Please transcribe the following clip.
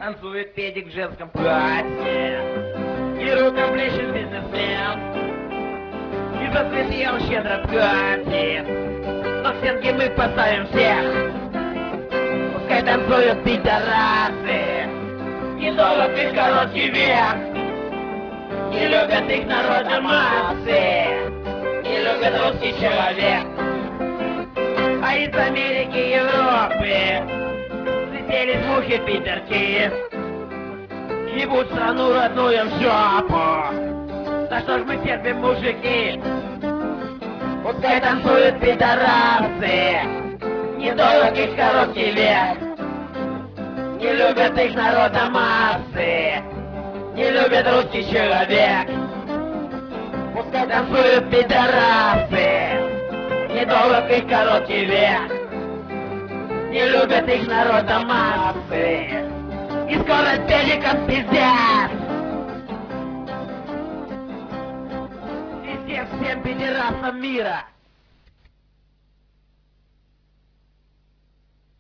Танцует педик в женском платье, и рукоплещет бизнесмен, и за цветы он щедро платит. Но к стенке мы поставим всех, пускай танцуют пидорасы. Недолг их короткий век, не любят их народа массы, не любит русский человек. А из Америки и Европы слетелись мухи питерки, ебут страну родную в жопу. Да что ж мы терпим, мужики? Пускай танцуют пидорасы, недолг их короткий век, не любят их народа массы, не любит русский человек. Пускай танцуют пидорасы, недолг их короткий век, не любят их народа массы, и скоро педиком пиздец. Пиздец всем пидорасам мира.